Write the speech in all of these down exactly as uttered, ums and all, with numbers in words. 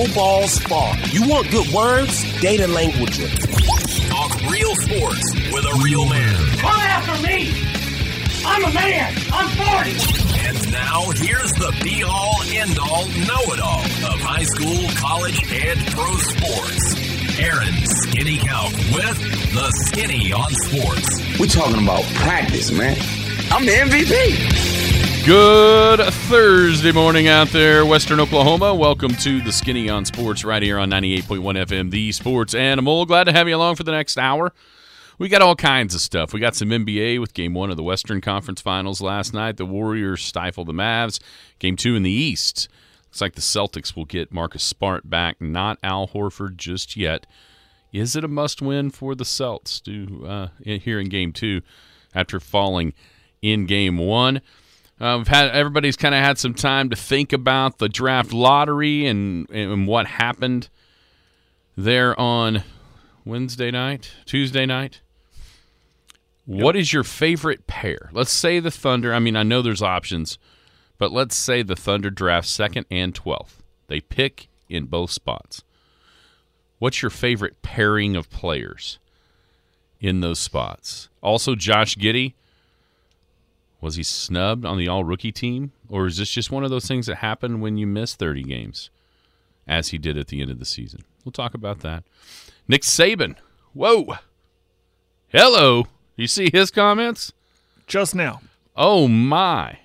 No Balls Bar. You want good words? Data language. Talk real sports with a real man. Come after me! I'm a man! I'm forty! And now, here's the be-all, end-all, know-it-all of high school, college, and pro sports. Aaron Skinny Count with the Skinny on Sports. We're talking about practice, man. I'm the M V P. Good Thursday morning out there, Western Oklahoma. Welcome to the Skinny on Sports right here on ninety-eight point one F M, the Sports Animal. Glad to have you along for the next hour. We got all kinds of stuff. We got some N B A with Game one of the Western Conference Finals last night. The Warriors stifled the Mavs. Game two in the East. Looks like the Celtics will get Marcus Smart back, not Al Horford just yet. Is it a must-win for the Celts to, uh, here in Game two after falling in Game one? Uh, we've had everybody's kind of had some time to think about the draft lottery and, and what happened there on Wednesday night, Tuesday night. Yep. What is your favorite pair? Let's say the Thunder. I mean, I know there's options, but let's say the Thunder draft second and twelfth. They pick in both spots. What's your favorite pairing of players in those spots? Also, Josh Giddey. Was he snubbed on the all-rookie team? Or is this just one of those things that happen when you miss thirty games, as he did at the end of the season? We'll talk about that. Nick Saban. Whoa. Hello. You see his comments? Just now. Oh, my.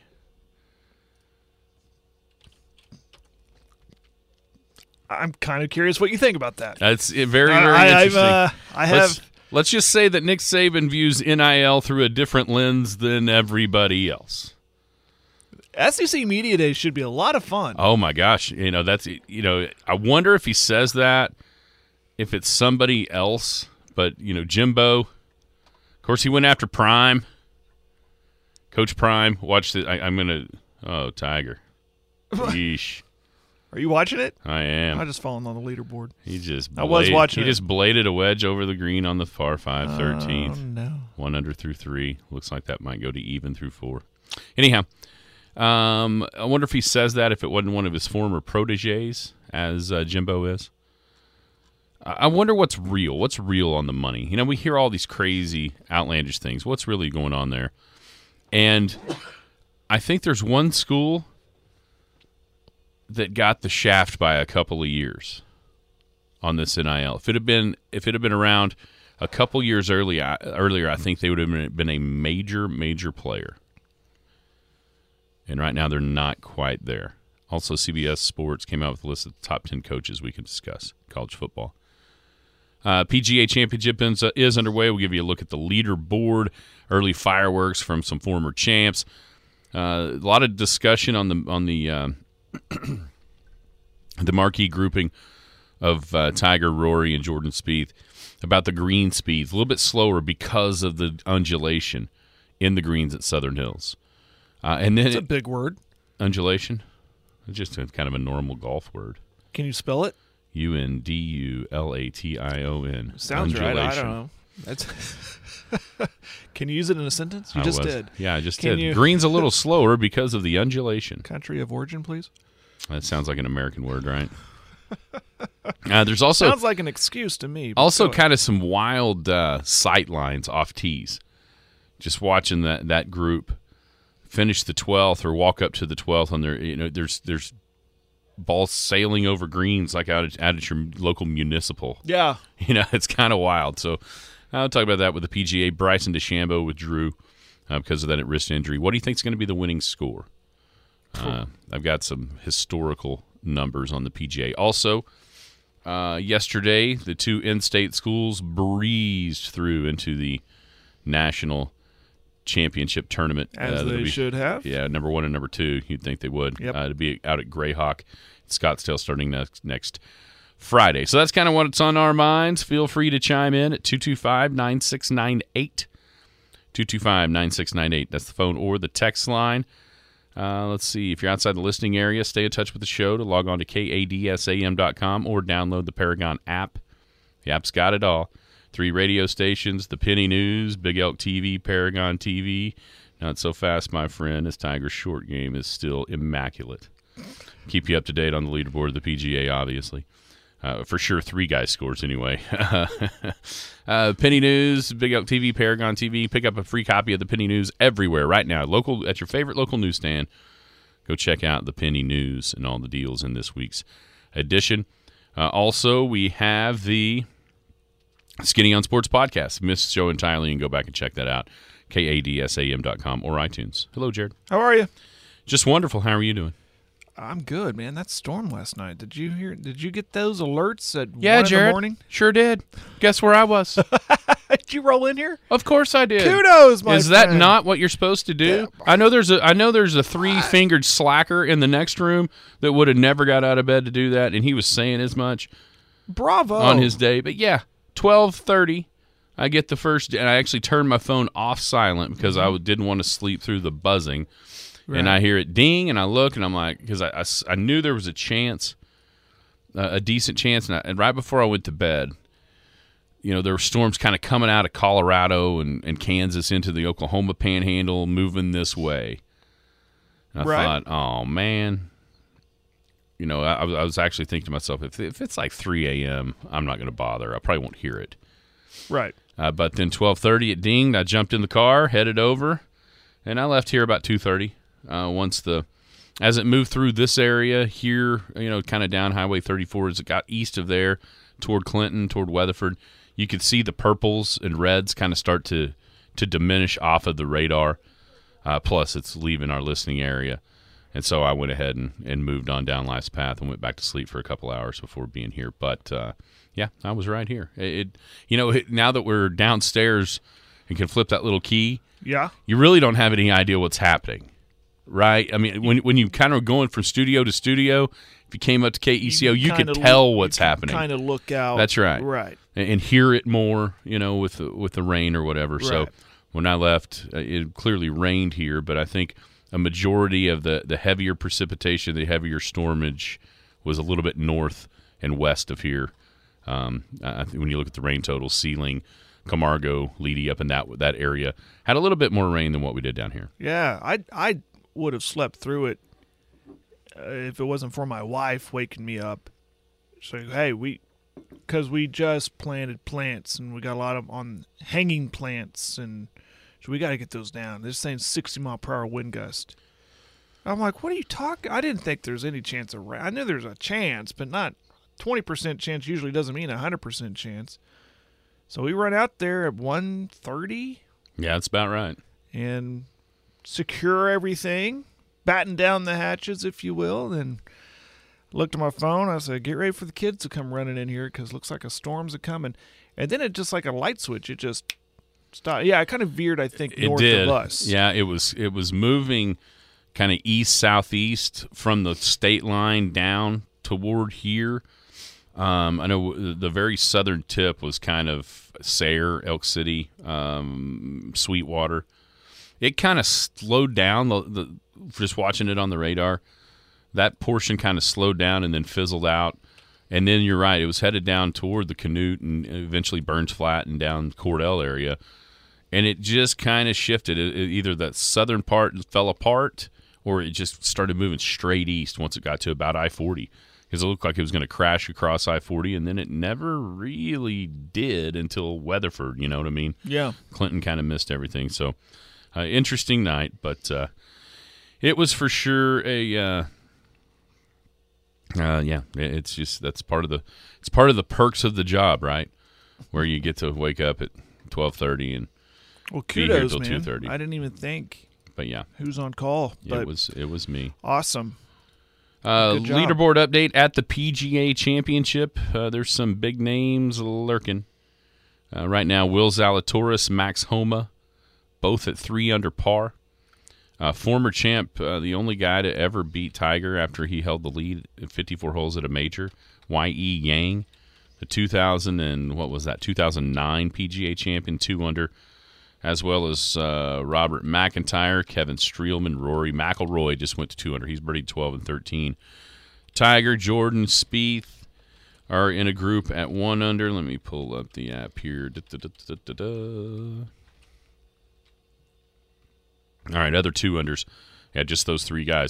I'm kind of curious what you think about that. That's very, very I, interesting. Uh, I have... Let's, let's just say that Nick Saban views N I L through a different lens than everybody else. S E C Media Day should be a lot of fun. Oh, my gosh. You know, that's, you know, I wonder if he says that, if it's somebody else, but, you know, Jimbo, of course, he went after Prime. Coach Prime, watch the, I, I'm going to, oh, Tiger. Yeesh. Are you watching it? I am. I'm just falling on the leaderboard. He just I was watching He it. just bladed a wedge over the green on the far five, thirteenth. Oh, no. One under through three. Looks like that might go to even through four. Anyhow, um, I wonder if he says that if it wasn't one of his former proteges, as uh, Jimbo is. I wonder what's real. What's real on the money? You know, we hear all these crazy, outlandish things. What's really going on there? And I think there's one school that got the shaft by a couple of years on this N I L. If it had been, if it had been around a couple years early, earlier, I think they would have been a major, major player. And right now, they're not quite there. Also, C B S Sports came out with a list of the top ten coaches we can discuss in college football. Uh, P G A Championship is, uh, is underway. We'll give you a look at the leaderboard, early fireworks from some former champs. Uh, a lot of discussion on the on the uh, the marquee grouping of uh, Tiger, Rory, and Jordan Spieth about the green speeds. A little bit slower because of the undulation in the greens at Southern Hills. Uh, and then That's a it, big word. Undulation? It's just a, kind of a normal golf word. Can you spell it? U N D U L A T I O N. Sounds right. I don't know. That's. Can you use it in a sentence? You I just was, did. Yeah, I just Can did. you- Green's a little slower because of the undulation. Country of origin, please. That sounds like an American word, right? uh, there's also Sounds like an excuse to me. but also go kind of some wild uh, sight lines off tees. Just watching that, that group finish the twelfth or walk up to the twelfth on their, you know, there's there's balls sailing over greens like out at, out at your local municipal. Yeah. You know, it's kind of wild. So I'll talk about that with the P G A. Bryson DeChambeau withdrew uh, because of that wrist injury. What do you think is going to be the winning score? Uh, I've got some historical numbers on the P G A. Also, uh, yesterday, the two in-state schools breezed through into the national championship tournament. As uh, they be, should have. Yeah, number one and number two. You'd think they would. Yep. Uh, to be out at Grayhawk, Scottsdale, starting next next Friday. So that's kind of what's on our minds. Feel free to chime in at two two five, nine six nine eight. two two five, nine six nine eight. That's the phone or the text line. Uh, let's see. If you're outside the listening area, stay in touch with the show to log on to K A D S A M dot com or download the Paragon app. The app's got it all. Three radio stations, the Penny News, Big Elk T V, Paragon T V. Not so fast, my friend. This Tigers short game is still immaculate. keep you up to date on the leaderboard of the P G A, obviously. Uh, for sure, three guys scores anyway. uh, Penny News, Big Elk T V, Paragon T V. Pick up a free copy of the Penny News everywhere right now. Local at your favorite local newsstand. Go check out the Penny News and all the deals in this week's edition. Uh, also, we have the Skinny on Sports podcast. Missed show entirely. You can go back and check that out. K A D S A M dot com or iTunes. Hello, Jared. How are you? Just wonderful. How are you doing? I'm good, man. That storm last night. Did you hear? Did you get those alerts at Yeah, one Jared. in the morning? Sure did. Guess where I was? Did you roll in here? Of course I did. Kudos, my Is that friend. not what you're supposed to do? Yeah. I know there's a I know there's a three-fingered slacker in the next room that would have never got out of bed to do that, and he was saying as much Bravo on his day. But yeah, twelve thirty, I get the first, and I actually turned my phone off silent because I didn't want to sleep through the buzzing. Right. And I hear it ding, and I look, and I'm like, because I, I, I knew there was a chance, uh, a decent chance, and, I, and right before I went to bed, you know, there were storms kind of coming out of Colorado and, and Kansas into the Oklahoma Panhandle, moving this way. And I Right. thought, oh man, you know, I, I was actually thinking to myself, if if it's like three a.m., I'm not going to bother. I probably won't hear it. Right. Uh, but then twelve thirty, it dinged. I jumped in the car, headed over, and I left here about two thirty. Uh, once the, as it moved through this area here, you know, kind of down Highway thirty-four, as it got east of there toward Clinton, toward Weatherford, you could see the purples and reds kind of start to, to diminish off of the radar. Uh, plus, it's leaving our listening area. And so I went ahead and, and moved on down Life's Path and went back to sleep for a couple hours before being here. But, uh, yeah, I was right here. It, it you know, it, now that we're downstairs and can flip that little key, Yeah. you really don't have any idea what's happening. Right? I mean, when when you kind of going from studio to studio, if you came up to K E C O, you, you could tell what's happening. Kind of look out. That's right. Right. And, and hear it more, you know, with the, with the rain or whatever. Right. So when I left, uh, it clearly rained here, but I think a majority of the, the heavier precipitation, the heavier stormage was a little bit north and west of here. Um, I think when you look at the rain totals, Sealing, Camargo, Leedy up in that that area had a little bit more rain than what we did down here. Yeah. I I would have slept through it uh, if it wasn't for my wife waking me up. So hey, we because we just planted plants and we got a lot of on hanging plants, and so we got to get those down. They're saying sixty mile per hour wind gust. I'm like, what are you talking? I didn't think there's any chance of rain. I knew there's a chance, but not twenty percent chance. Usually doesn't mean a hundred percent chance. So we run out there at one thirty. Yeah, that's about right. And secure everything, batten down the hatches, if you will, and looked at my phone. I said, get ready for the kids to come running in here because it looks like a storm's a coming. And then it just like a light switch, it just stopped. Yeah, it kind of veered, I think, It north did. of us. Yeah, it was it was moving kind of east southeast from the state line down toward here. Um, I know the very southern tip was kind of Sayre, Elk City, um, Sweetwater. It kind of slowed down, the, the just watching it on the radar. That portion kind of slowed down and then fizzled out. And then you're right, it was headed down toward the Canute and eventually Burns Flat and down Cordell area. And it just kind of shifted. It, it, either that southern part fell apart or it just started moving straight east once it got to about I forty. Because it looked like it was going to crash across I forty, and then it never really did until Weatherford, you know what I mean? Yeah. Clinton kind of missed everything. So, uh, interesting night, but uh, it was for sure a uh, uh, yeah. It's just that's part of the it's part of the perks of the job, right? Where you get to wake up at twelve thirty and Well, be here kudos, till man. two thirty. I didn't even think But yeah, who's on call. But it was it was me. awesome. Uh, Good job. leaderboard update at the P G A Championship. Uh, there's some big names lurking. Uh, right now, Will Zalatoris, Max Homa, both at three under par. Uh, former champ, uh, the only guy to ever beat Tiger after he held the lead at fifty-four holes at a major, Y E Yang, the two thousand and what was that, two thousand nine P G A champion, two under, as well as uh, Robert McIntyre, Kevin Streelman, Rory McIlroy just went to two under. He's birdied twelve and thirteen. Tiger, Jordan, Spieth are in a group at one under. Let me pull up the app here. Da, da, da, da, da, da. All right, other two unders. Yeah, just those three guys.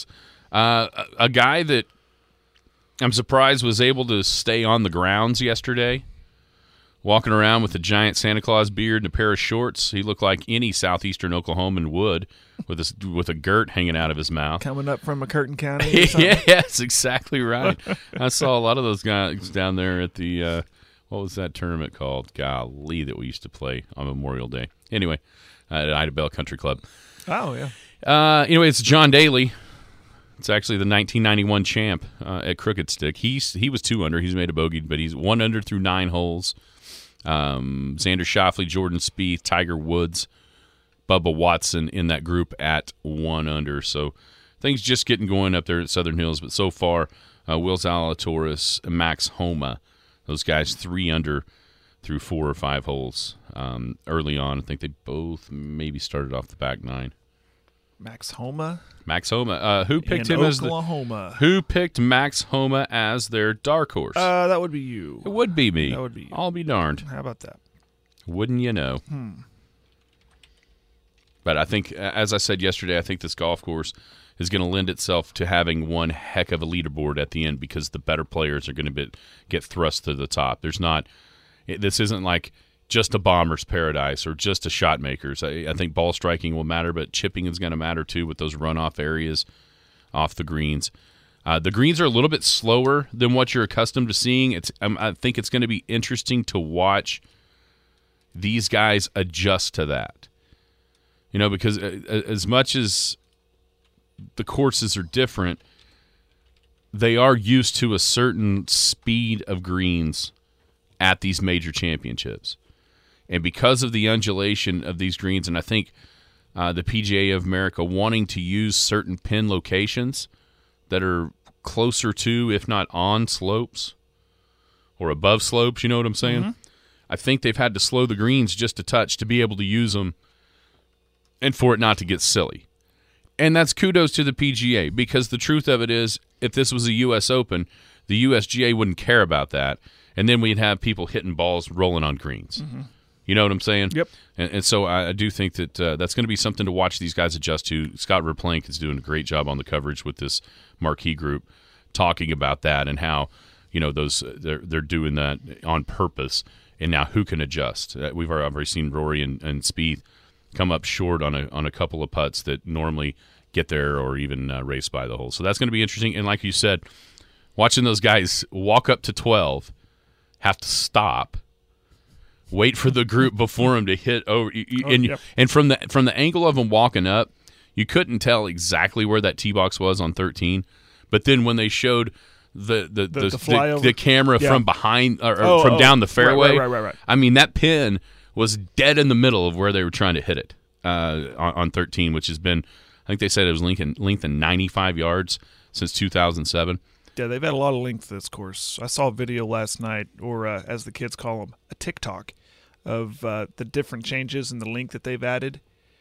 Uh, a, a guy that I'm surprised was able to stay on the grounds yesterday, walking around with a giant Santa Claus beard and a pair of shorts. He looked like any southeastern Oklahoman would, with a, with a girt hanging out of his mouth. Coming up from McCurtain County or something? Yeah, that's exactly right. I saw a lot of those guys down there at the, uh, what was that tournament called? Golly, that we used to play on Memorial Day. Anyway, uh, at Ida Bell Country Club. Oh, yeah. Uh, anyway, it's John Daly. It's actually the nineteen ninety-one champ uh, at Crooked Stick. He's he was two under. He's made a bogey, but he's one under through nine holes. Um, Xander Schauffele, Jordan Spieth, Tiger Woods, Bubba Watson in that group at one under. So things just getting going up there at Southern Hills. But so far, uh, Will Zalatoris and Max Homa, those guys three under through four or five holes um, early on. I think they both maybe started off the back nine. Max Homa. Max Homa. Uh, who picked in him as the Oklahoma. Who picked Max Homa as their dark horse? Uh, that would be you. It would be me. That would be you. I'll be darned. How about that? Wouldn't you know? Hmm. But I think, as I said yesterday, I think this golf course is going to lend itself to having one heck of a leaderboard at the end because the better players are going to be, get thrust to the top. There's not. This isn't like just a bomber's paradise or just a shot makers. I, I think ball striking will matter, but chipping is going to matter too with those runoff areas off the greens. Uh, the greens are a little bit slower than what you're accustomed to seeing. It's um, I think it's going to be interesting to watch these guys adjust to that. You know, because as much as the courses are different, they are used to a certain speed of greens at these major championships. And because of the undulation of these greens, and I think uh, the P G A of America wanting to use certain pin locations that are closer to, if not on slopes or above slopes, you know what I'm saying? Mm-hmm. I think they've had to slow the greens just a touch to be able to use them and for it not to get silly. And that's kudos to the P G A because the truth of it is if this was a U S Open, the U S G A wouldn't care about that, and then we'd have people hitting balls rolling on greens. Mm-hmm. You know what I'm saying? Yep. And, and so I, I do think that uh, that's going to be something to watch these guys adjust to. Scott Verplank is doing a great job on the coverage with this marquee group, talking about that and how you know those they're they're doing that on purpose. And now who can adjust? Uh, we've already seen Rory and, and Spieth come up short on a on a couple of putts that normally get there or even uh, race by the hole. So that's going to be interesting. And like you said, watching those guys walk up to twelve, have to stop. Wait for the group before him to hit over, you, you, oh, and yep. and from the from the angle of them walking up, you couldn't tell exactly where that tee box was on thirteen. But then when they showed the the the, the, the, the camera yeah. from behind or, or oh, from oh, down the fairway, right, right, right, right. I mean that pin was dead in the middle of where they were trying to hit it uh, on, on thirteen, which has been, I think they said it was length length in ninety-five yards since two thousand seven. Yeah, they've had a lot of length this course. I saw a video last night, or uh, as the kids call them, a TikTok, of uh, the different changes in the length that they've added,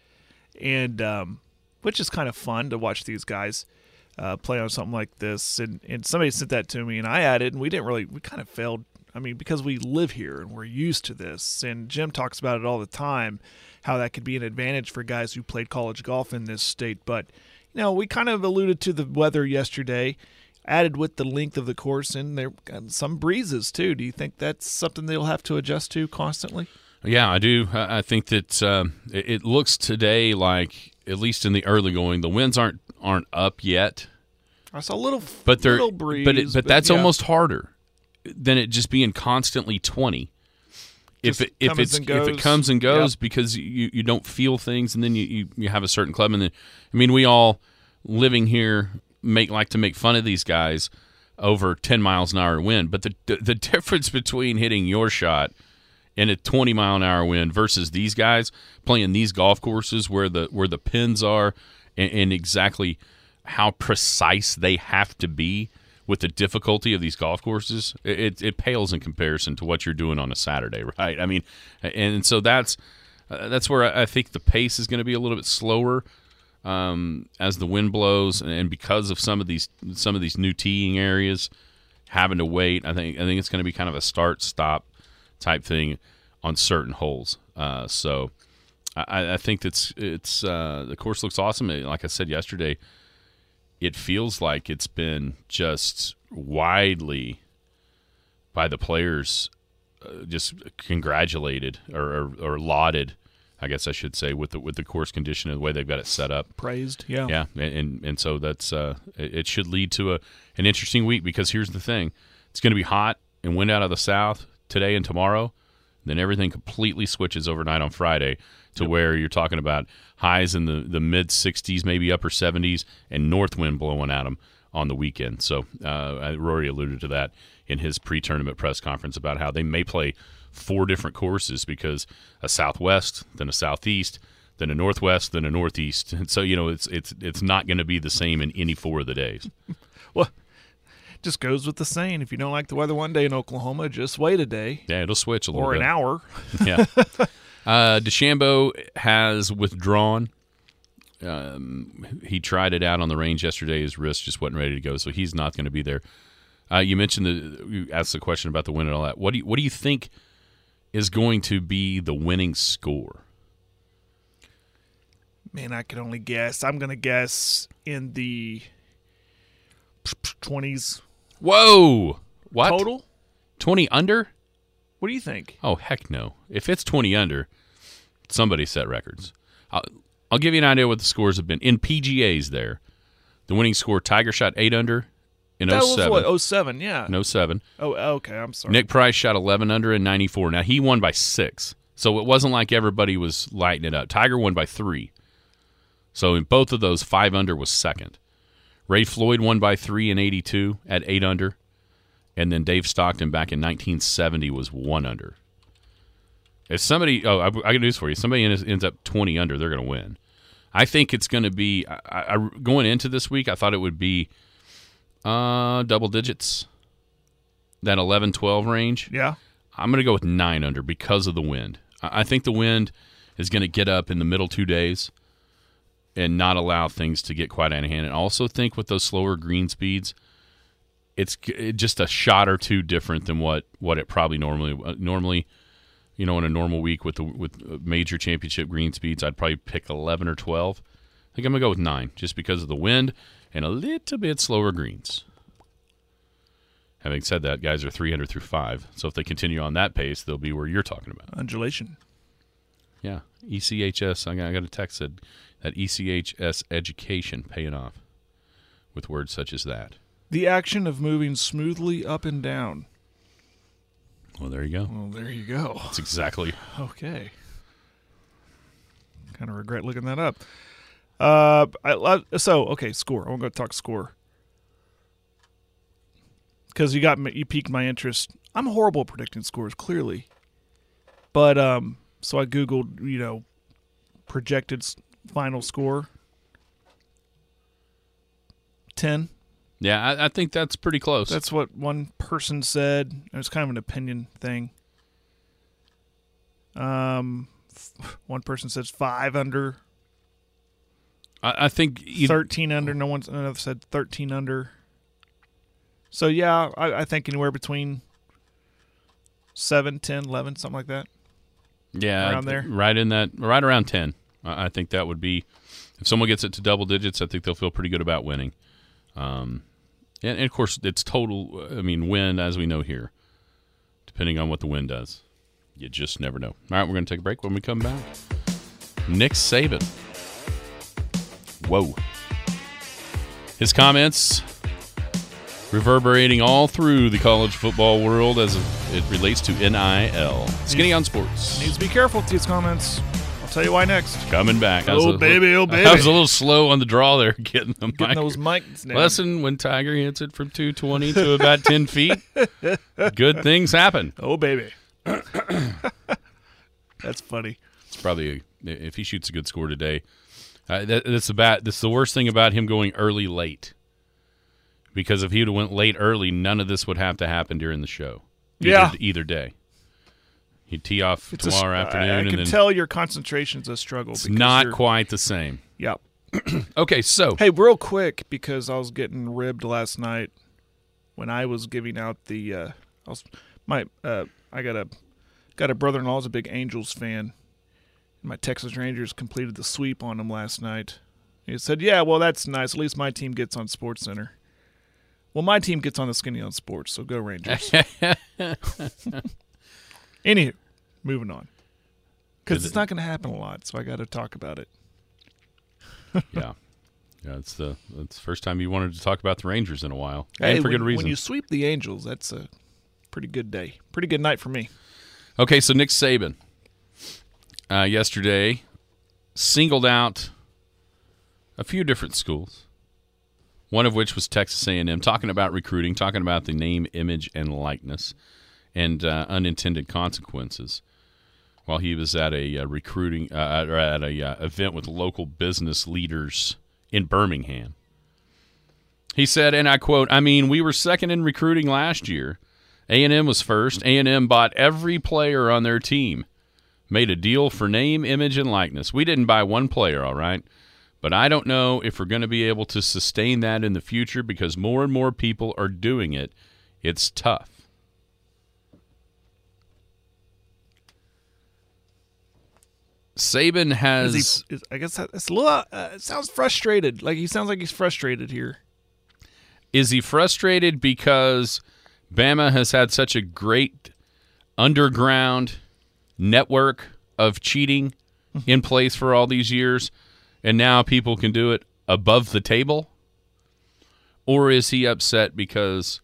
and um, which is kind of fun to watch these guys uh, play on something like this. And, and somebody sent that to me, and I added, and we didn't really, we kind of failed. I mean, because we live here and we're used to this, and Jim talks about it all the time, how that could be an advantage for guys who played college golf in this state. But, you know, we kind of alluded to the weather yesterday, added with the length of the course, and there got some breezes too. Do you think that's something they'll have to adjust to constantly? Yeah, I do. I think that um, it, it looks today like, at least in the early going, the winds aren't aren't up yet. I saw a little, but they're, little breeze, but it, but, but that's yeah. almost harder than it just being constantly twenty. If it if it's if it comes and goes, yep. because you, you don't feel things, and then you, you, you have a certain club, and then I mean we all living here make like to make fun of these guys over ten miles an hour wind, but the the, the difference between hitting your shot and a twenty mile an hour wind versus these guys playing these golf courses where the where the pins are and, and exactly how precise they have to be with the difficulty of these golf courses, it, it pales in comparison to what you're doing on a Saturday, right? I mean, and so that's uh, that's where I think the pace is going to be a little bit slower um, as the wind blows, and because of some of these some of these new teeing areas having to wait. I think I think it's going to be kind of a start stop type thing on certain holes. Uh, so I, I think it's it's uh, the course looks awesome. Like I said yesterday, it feels like it's been just widely by the players uh, just congratulated or, or, or lauded, I guess I should say, with the with the course condition and the way they've got it set up. Praised, yeah. Yeah, and and so that's uh, it, it should lead to a an interesting week, because here's the thing. It's going to be hot and wind out of the south today and tomorrow. Then everything completely switches overnight on Friday to yep. where you're talking about highs in the, the mid-sixties, maybe upper seventies, and north wind blowing at them on the weekend. So uh, Rory alluded to that in his pre-tournament press conference about how they may play four different courses, because a southwest, then a southeast, then a northwest, then a northeast. And so, you know, it's it's it's not going to be the same in any four of the days. Well, just goes with the saying, if you don't like the weather one day in Oklahoma, just wait a day. Yeah, it'll switch a little or bit. Or an hour. Yeah. Uh, DeChambeau has withdrawn. Um, he tried it out on the range yesterday. His wrist just wasn't ready to go, so he's not going to be there. Uh, you mentioned the you asked the question about the win and all that. What do you, what do you think is going to be the winning score? Man, I can only guess. I'm going to guess in the twenties. Whoa! What? Total? twenty under? What do you think? Oh, heck no. If it's twenty under, somebody set records. I'll, I'll give you an idea what the scores have been. In P G As there, the winning score, Tiger shot eight under in that oh seven. was what, oh seven, yeah. In oh seven. Oh, okay, I'm sorry. Nick Price shot eleven under in ninety-four. Now, he won by six, so it wasn't like everybody was lighting it up. Tiger won by three. So in both of those, five under was second. Ray Floyd won by three in eighty-two at eight under. And then Dave Stockton back in nineteen seventy was one under. If somebody, oh, I, I got news for you. If somebody ends, ends up twenty under, they're going to win. I think it's going to be, I, I, going into this week, I thought it would be uh, double digits, that eleven twelve range. Yeah. I'm going to go with nine under because of the wind. I, I think the wind is going to get up in the middle two days and not allow things to get quite out of hand. And I also think with those slower green speeds, it's just a shot or two different than what, what it probably normally normally, you know, in a normal week with the with major championship green speeds, I'd probably pick eleven or twelve. I think I'm gonna go with nine, just because of the wind and a little bit slower greens. Having said that, guys are three hundred through five, so if they continue on that pace, they'll be where you're talking about. Undulation. Yeah, E C H S. I got, I got a text that that E C H S education paying off with words such as that. The action of moving smoothly up and down. Well, there you go. Well, there you go. That's exactly. Okay. Kind of regret looking that up. Uh, I, so okay, score. I want to go talk score because you got you piqued my interest. I'm horrible at predicting scores, clearly, but um, so I googled, you know, projected final score. ten. Yeah, I, I think that's pretty close. That's what one person said. It was kind of an opinion thing. Um, f- one person says five under. I, I think either, thirteen under. No one's another said thirteen under. So yeah, I, I think anywhere between seven, ten, eleven, something like that. Yeah, around there, right in that, right around ten. I, I think that would be, if someone gets it to double digits, I think they'll feel pretty good about winning. Um. And, and, of course, it's total, I mean, wind, as we know here, depending on what the wind does. You just never know. All right, we're going to take a break. When we come back, Nick Saban. Whoa. His comments reverberating all through the college football world as it relates to N I L. Skinny on Sports. Needs to be careful with these comments. I'll tell you why next. Coming back. Oh, baby, oh, baby. I was a little slow on the draw there, getting the getting mic. those mics down. Lesson when Tiger hits it from two twenty to about ten feet. Good things happen. Oh, baby. That's funny. It's probably, if he shoots a good score today, uh, that, that's, about, that's the worst thing about him going early late. Because if he would have went late early, none of this would have to happen during the show. Either, yeah. Either day. He'd tee off it's tomorrow a, afternoon. I, I and can then tell your concentration's a struggle. It's not quite the same. Yep. Okay, so. Hey, real quick, because I was getting ribbed last night when I was giving out the. Uh, I was my. Uh, I got a got a brother-in-law who's a big Angels fan. My Texas Rangers completed the sweep on them last night. He said, yeah, well, that's nice. At least my team gets on Sports Center. Well, my team gets on the Skinny on Sports, so go Rangers. Anywho, moving on. Because it's not going to happen a lot, so I got to talk about it. yeah. Yeah, it's the it's the first time you wanted to talk about the Rangers in a while. Hey, and for when, good reason. When you sweep the Angels, that's a pretty good day. Pretty good night for me. Okay, so Nick Saban uh, yesterday singled out a few different schools, one of which was Texas A and M, talking about recruiting, talking about the name, image, and likeness, and uh, unintended consequences. While he was at a uh, recruiting uh, or at a uh, event with local business leaders in Birmingham, he said, and I quote, "I mean, we were second in recruiting last year. A and M was first. A and M bought every player on their team, made a deal for name, image, and likeness. We didn't buy one player, all right. But I don't know if we're going to be able to sustain that in the future because more and more people are doing it. It's tough." Saban has. Is he, is, I guess that's a little. Uh, it sounds frustrated. Like he sounds like he's frustrated here. Is he frustrated because Bama has had such a great underground network of cheating in place for all these years, and now people can do it above the table? Or is he upset because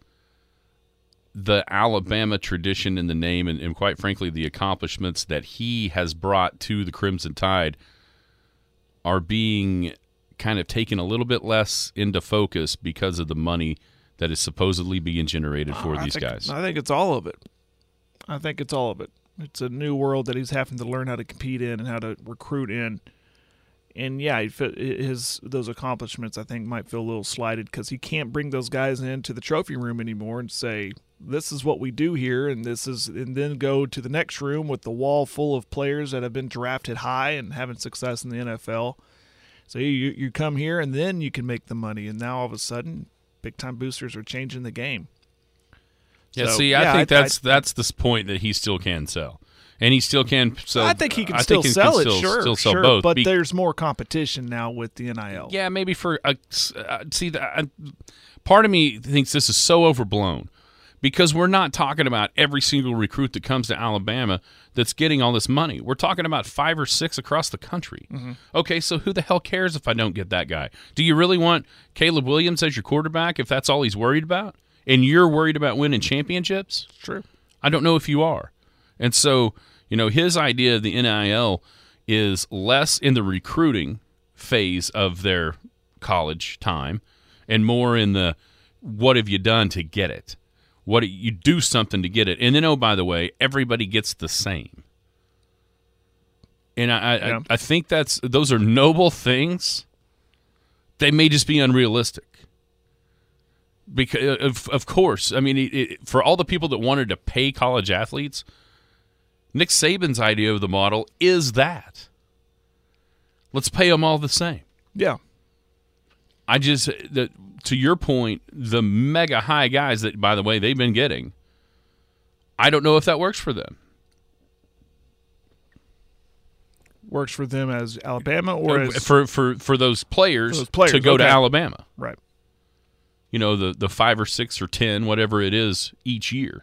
the Alabama tradition in the name and, and quite frankly, the accomplishments that he has brought to the Crimson Tide are being kind of taken a little bit less into focus because of the money that is supposedly being generated for I these think, guys? I think it's all of it. I think it's all of it. It's a new world that he's having to learn how to compete in and how to recruit in. And, yeah, his those accomplishments, I think, might feel a little slighted because he can't bring those guys into the trophy room anymore and say, this is what we do here, and this is, and then go to the next room with the wall full of players that have been drafted high and having success in the N F L. So you you come here, and then you can make the money. And now all of a sudden, big-time boosters are changing the game. Yeah, So, see, I yeah, think I- that's I- that's the point that he still can sell. And he still can sell. I think he can I still think he sell can it, still, sure, still sell sure, both. but Be- there's more competition now with the N I L. Yeah, maybe for a, uh, see, the, uh, part of me thinks this is so overblown because we're not talking about every single recruit that comes to Alabama that's getting all this money. We're talking about five or six across the country. Mm-hmm. Okay, so who the hell cares if I don't get that guy? Do you really want Caleb Williams as your quarterback if that's all he's worried about? And you're worried about winning championships? True. I don't know if you are. And so, you know, his idea of the N I L is less in the recruiting phase of their college time and more in the what have you done to get it? What you do something to get it. And then, oh, by the way, everybody gets the same. And I, Yeah. I, I think that's those are noble things. They may just be unrealistic. Because of, of course, I mean, it, it, for all the people that wanted to pay college athletes, Nick Saban's idea of the model is that. Let's pay them all the same. Yeah. I just, the, to your point, the mega high guys that, by the way, they've been getting, I don't know if that works for them. Works for them as Alabama or as for for for those players, For those players, to go to okay. Alabama. right. You know, the the five or six or ten, whatever it is, each year.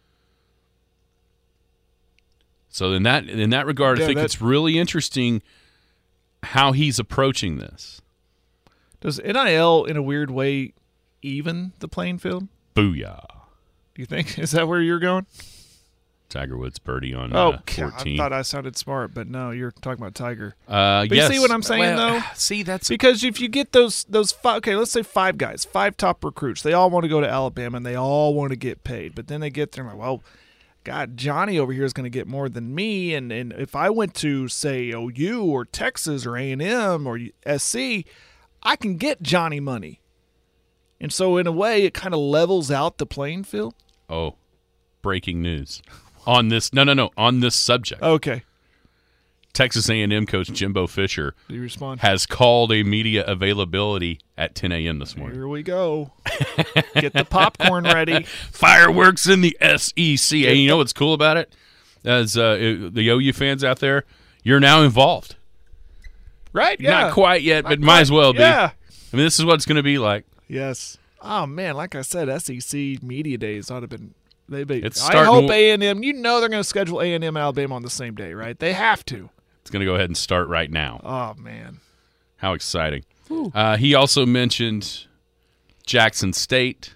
So in that in that regard, Yeah, I think that- it's really interesting how he's approaching this. Does N I L in a weird way even the playing field? Booyah. Do you think is that where you're going? Tiger Woods birdie on Oh, uh, God, fourteen. I thought I sounded smart, but no, you're talking about Tiger. uh, But you yes. see what I'm saying, Well, though? See, that's Because if you get those those five, okay, let's say five guys, five top recruits, they all want to go to Alabama and they all want to get paid, but then they get there and like, well, God, Johnny over here is going to get more than me, and and if I went to say O U or Texas or A and M or S C, I can get Johnny money, and so in a way, it kind of levels out the playing field. oh, breaking news on this. No, no, no. On this subject, Okay, Texas A and M coach Jimbo Fisher do you respond? has called a media availability at ten a.m. this morning. Here we go. Get the popcorn ready. Fireworks in the S E C. And you know what's cool about it? As uh, the O U fans out there, you're now involved. Right? Yeah. Not quite yet, but Not might quite. as well be. Yeah. I mean, this is what it's going to be like. Yes. Oh man, like I said, S E C media days ought to have been. They be. It's I starting hope w- A and M. You know they're going to schedule A and M and Alabama on the same day, right? They have to. It's going to go ahead and start right now. Oh man. How exciting. Uh, he also mentioned Jackson State.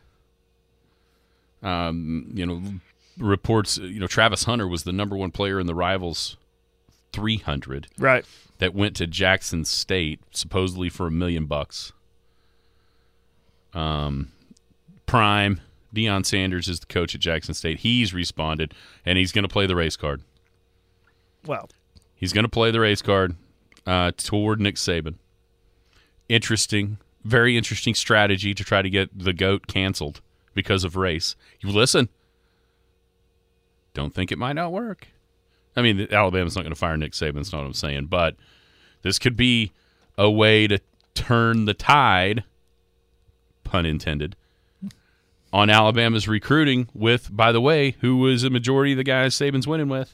Um, you know, reports, you know, Travis Hunter was the number one player in the Rivals three hundred Right. that went to Jackson State, supposedly for a million bucks. Um, Prime, Deion Sanders is the coach at Jackson State. He's responded, and he's going to play the race card. Well, He's going to play the race card uh, toward Nick Saban. Interesting, very interesting strategy to try to get the GOAT canceled because of race. You listen. Don't think it might not work. I mean, Alabama's not going to fire Nick Saban, that's not what I'm saying. But this could be a way to turn the tide, pun intended, on Alabama's recruiting with, by the way, who was a majority of the guys Saban's winning with.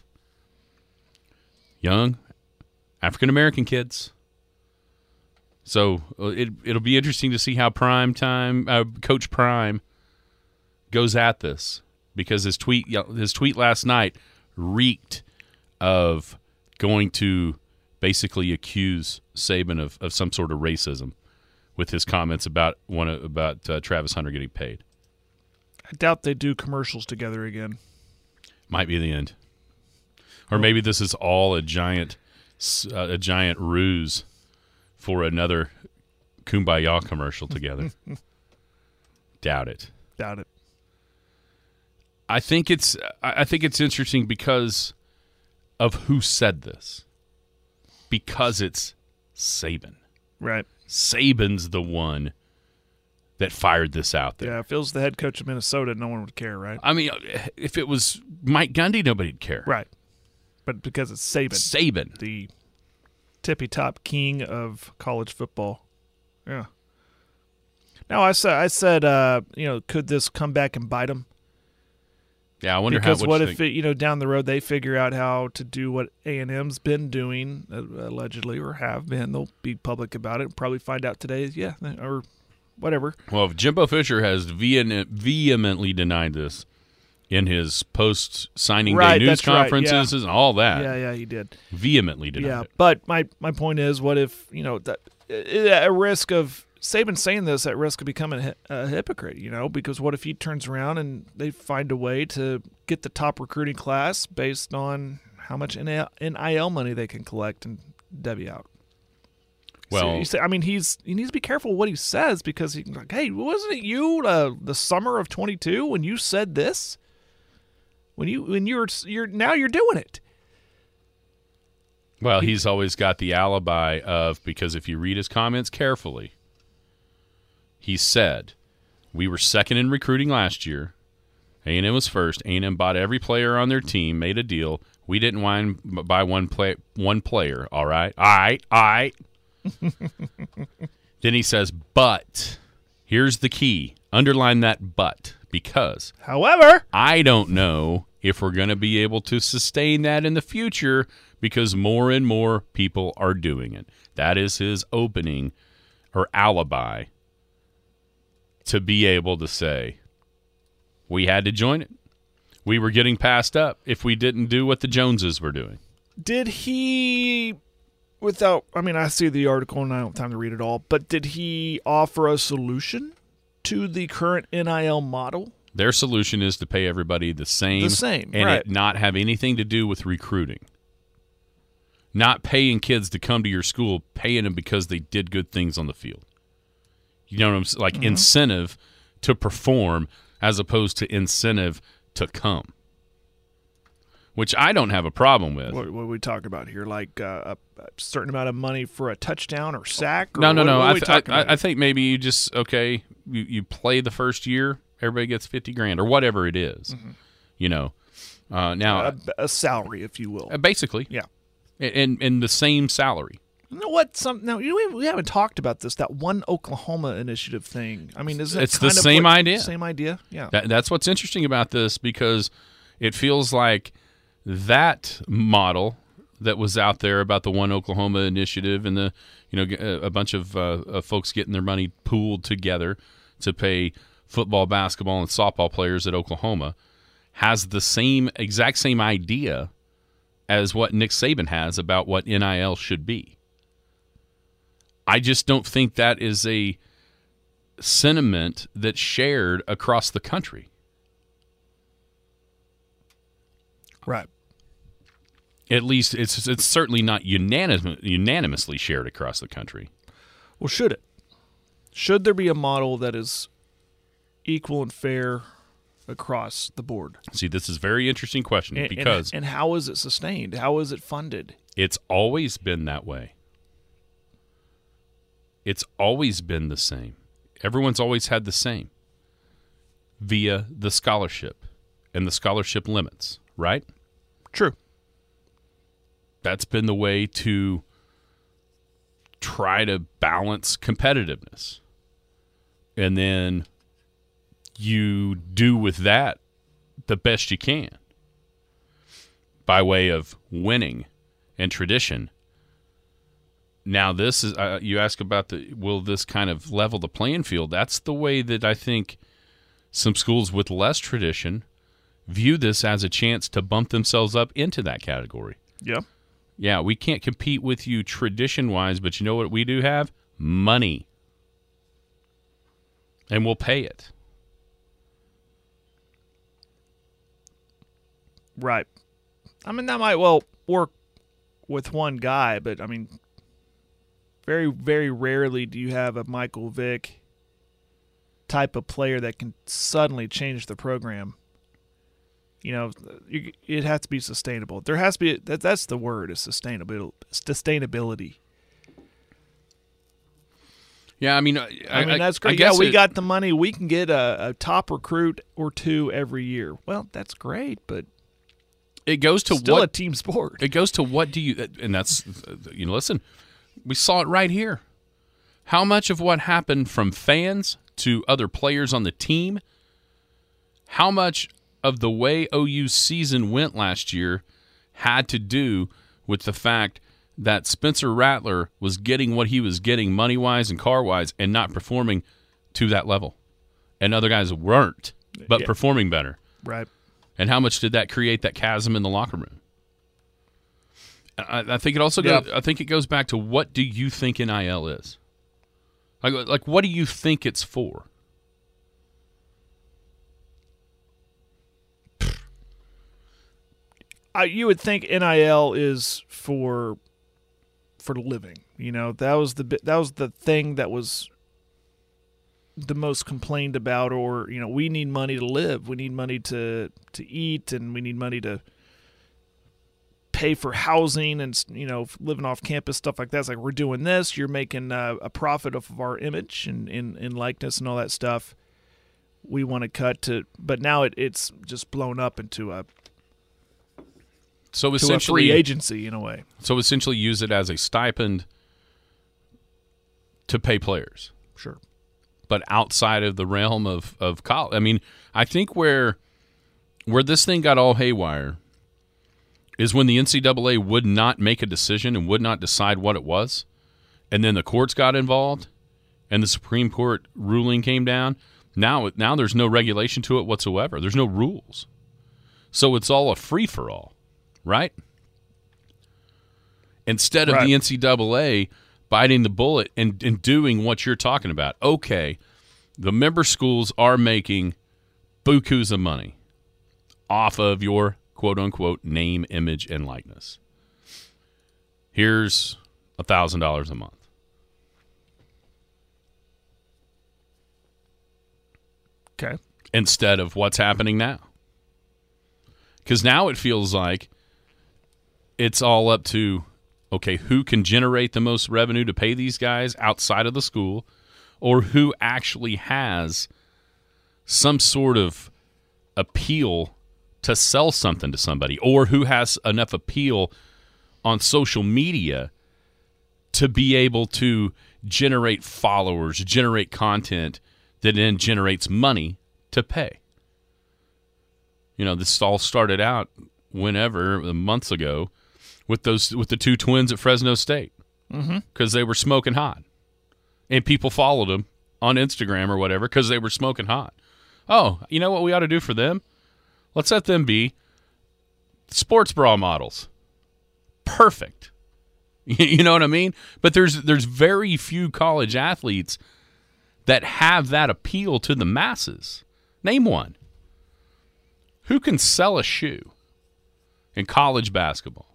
Young African-American kids. So it, it'll be interesting to see how Prime Time, uh, Coach Prime goes at this, because his tweet his tweet last night reeked of going to basically accuse Saban of, of some sort of racism with his comments about one about uh, Travis Hunter getting paid. I doubt they do commercials together again. Might be the end. Or maybe this is all a giant uh, a giant ruse for another Kumbaya commercial together. Doubt it. Doubt it. I think it's I think it's interesting because of who said this. Because it's Saban. Right. Saban's the one that fired this out there. Yeah, if it was the head coach of Minnesota, no one would care, right? I mean, if it was Mike Gundy, nobody'd care. Right. But because it's Saban. Saban. The tippy-top king of college football. Yeah. Now, I said, I said, uh, you know, could this come back and bite them? Yeah, I wonder because how. Because what you if, think? it, you know, down the road they figure out how to do what A and M's been doing, uh, allegedly, or have been. They'll be public about it and probably find out today, yeah, or whatever. Well, if Jimbo Fisher has vehement, vehemently denied this in his post-signing Right, day news that's right, conferences yeah. and all that. Yeah, yeah, he did. Vehemently denied Yeah, it. but my, my point is, what if, you know, that at risk of Saban saying this, at risk of becoming a, a hypocrite, you know, because what if he turns around and they find a way to get the top recruiting class based on how much N I L money they can collect and divvy out? Well, so you say, I mean, he's he needs to be careful what he says, because he's like, hey, wasn't it you uh, the summer of twenty-two when you said this? When you when you're you're now you're doing it. Well, he's always got the alibi of, because if you read his comments carefully, he said, we were second in recruiting last year. A and M was first. A and M bought every player on their team, made a deal. We didn't win by one play, one player, all right? All right, all right. Then he says, but, here's the key. Underline that but, because However, I don't know if we're going to be able to sustain that in the future, because more and more people are doing it. That is his opening or alibi to be able to say, we had to join it. We were getting passed up if we didn't do what the Joneses were doing. did he, without, I mean, I see the article and I don't have time to read it all, but did he offer a solution to the current N I L model? Their solution is to pay everybody the same, The same, and right. it not have anything to do with recruiting. Not paying kids to come to your school, paying them because they did good things on the field. You know what I'm saying? Like, mm-hmm. incentive to perform as opposed to incentive to come, which I don't have a problem with. What, what are we talking about here? Like uh, a, a certain amount of money for a touchdown or sack? Or no, no, what, no. What are I, we th- talking I, about? I think maybe you just, okay, you, you play the first year, everybody gets fifty grand or whatever it is. Mm-hmm. You know, uh, now. A, a salary, if you will. Uh, basically. Yeah. And, and the same salary. You know what? Some now you know, we, we haven't talked about this. That one Oklahoma initiative thing. I mean, is it it's the kind of same what, idea? Same idea. Yeah. That, that's what's interesting about this, because it feels like that model that was out there about the One Oklahoma initiative and the, you know, a bunch of, uh, of folks getting their money pooled together to pay football, basketball, and softball players at Oklahoma, has the same exact same idea as what Nick Saban has about what N I L should be. I just don't think that is a sentiment that's shared across the country. Right. At least it's it's certainly not unanimous, unanimously shared across the country. Well, should it? Should there be a model that is equal and fair across the board? See, this is a very interesting question and, because and, and how is it sustained? How is it funded? It's always been that way. It's always been the same. Everyone's always had the same via the scholarship and the scholarship limits, right? True. That's been the way to try to balance competitiveness. And then you do with that the best you can by way of winning and tradition. Now, this is uh, you ask about the will this kind of level the playing field? That's the way that I think some schools with less tradition view this as a chance to bump themselves up into that category. Yeah. Yeah, we can't compete with you tradition-wise, but you know what we do have? Money. And we'll pay it. Right. I mean, that might well work with one guy, but, I mean, very, very rarely do you have a Michael Vick type of player that can suddenly change the program. You know, you, it has to be sustainable. There has to be that. That's the word is sustainable. Sustainability. Yeah, I mean, I, I mean that's great. I Yeah, we it, got the money. We can get a, a top recruit or two every year. Well, that's great, but it goes to still what, a team sport. It goes to what do you and that's you know. Listen, we saw it right here. How much of what happened from fans to other players on the team? How much of the way O U's season went last year had to do with the fact that Spencer Rattler was getting what he was getting money-wise and car-wise and not performing to that level. And other guys weren't, but Yeah. performing better. Right. And how much did that create that chasm in the locker room? I, I think it also goes, Yeah. I think it goes back to what do you think N I L is? Like, like what do you think it's for? I, you would think N I L is for for living. You know, that was the bit- that was the thing that was the most complained about. Or you know, we need money to live. We need money to to eat, and we need money to pay for housing and you know living off campus stuff like that. It's like we're doing this. You're making uh, a profit off of our image and in in likeness and all that stuff. We want to cut to, but now it, it's just blown up into a So to a essentially, free agency in a way. So essentially use it as a stipend to pay players. Sure. But outside of the realm of, of college. I mean, I think where where this thing got all haywire is when the N C double A would not make a decision and would not decide what it was, and then the courts got involved, and the Supreme Court ruling came down. Now, now there's no regulation to it whatsoever. There's no rules. So it's all a free-for-all. Right? Instead of Right. the N C double A biting the bullet and, and doing what you're talking about. Okay, the member schools are making bukus of money off of your quote-unquote name, image, and likeness. Here's one thousand dollars a month. Okay. Instead of what's happening now. Because now it feels like it's all up to, okay, who can generate the most revenue to pay these guys outside of the school, or who actually has some sort of appeal to sell something to somebody, or who has enough appeal on social media to be able to generate followers, generate content that then generates money to pay. You know, this all started out whenever, months ago, with those with the two twins at Fresno State because mm-hmm. they were smoking hot, and people followed them on Instagram or whatever because they were smoking hot. Oh, you know what we ought to do for them? Let's let them be sports bra models. Perfect. You know what I mean? But there's there's very few college athletes that have that appeal to the masses. Name one. Who can sell a shoe in college basketball?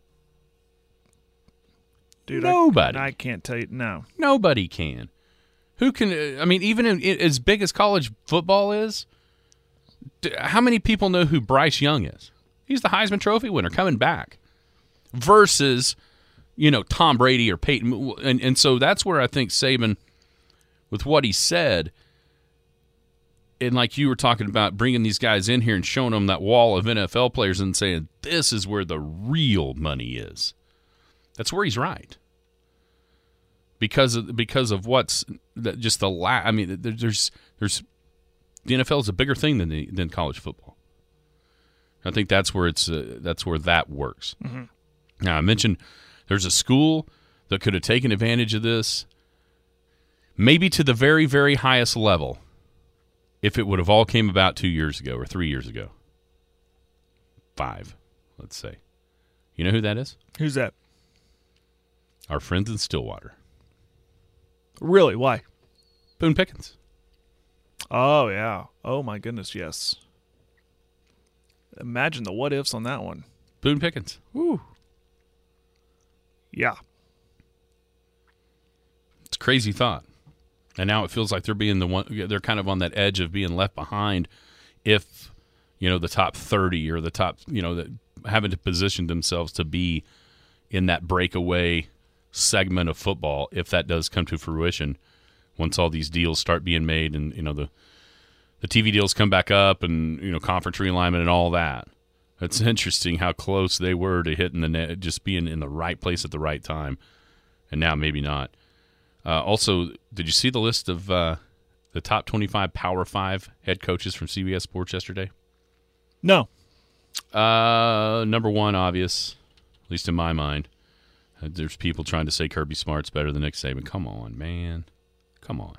Dude, Nobody. I, I can't tell you. No. Nobody can. Who can? I mean, even in, as big as college football is, how many people know who Bryce Young is? He's the Heisman Trophy winner coming back versus, you know, Tom Brady or Peyton. And, and so that's where I think Saban, with what he said, and like you were talking about bringing these guys in here and showing them that wall of N F L players and saying, this is where the real money is. That's where he's right. Because of, because of what's just the la- I mean, there's there's the N F L is a bigger thing than the, than college football. I think that's where it's uh, that's where that works. Mm-hmm. Now I mentioned there's a school that could have taken advantage of this, maybe to the very very highest level, if it would have all came about two years ago or three years ago. Five, let's say. You know who that is? Who's that? Our friends in Stillwater. Really? Why? Boone Pickens. Oh, yeah. Oh, my goodness, yes. Imagine the what-ifs on that one. Boone Pickens. Woo. Yeah. It's a crazy thought. And now it feels like they're being the one. They're kind of on that edge of being left behind if, you know, the top thirty or the top, you know, that having to position themselves to be in that breakaway segment of football, if that does come to fruition, once all these deals start being made and, you know, the the T V deals come back up and, you know, conference realignment and all that. It's interesting how close they were to hitting the net, just being in the right place at the right time, and now maybe not. Uh, also, did you see the list of uh, the top twenty-five Power Five head coaches from C B S Sports yesterday? No. Uh, number one, obvious, at least in my mind. Uh, there's people trying to say Kirby Smart's better than Nick Saban. Come on, man. Come on.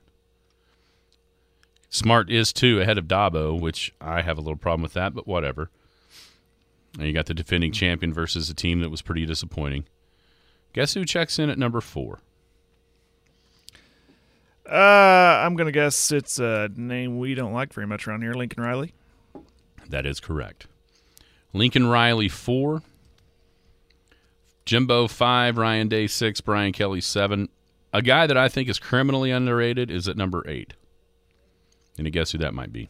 Smart is, two, ahead of Dabo, which I have a little problem with that, but whatever. And you got the defending champion versus a team that was pretty disappointing. Guess who checks in at number four? Uh, I'm going to guess it's a name we don't like very much around here, Lincoln Riley. That is correct. Lincoln Riley, four. Jimbo, five. Ryan Day, six. Brian Kelly, seven. A guy that I think is criminally underrated is at number eight. And you guess who that might be?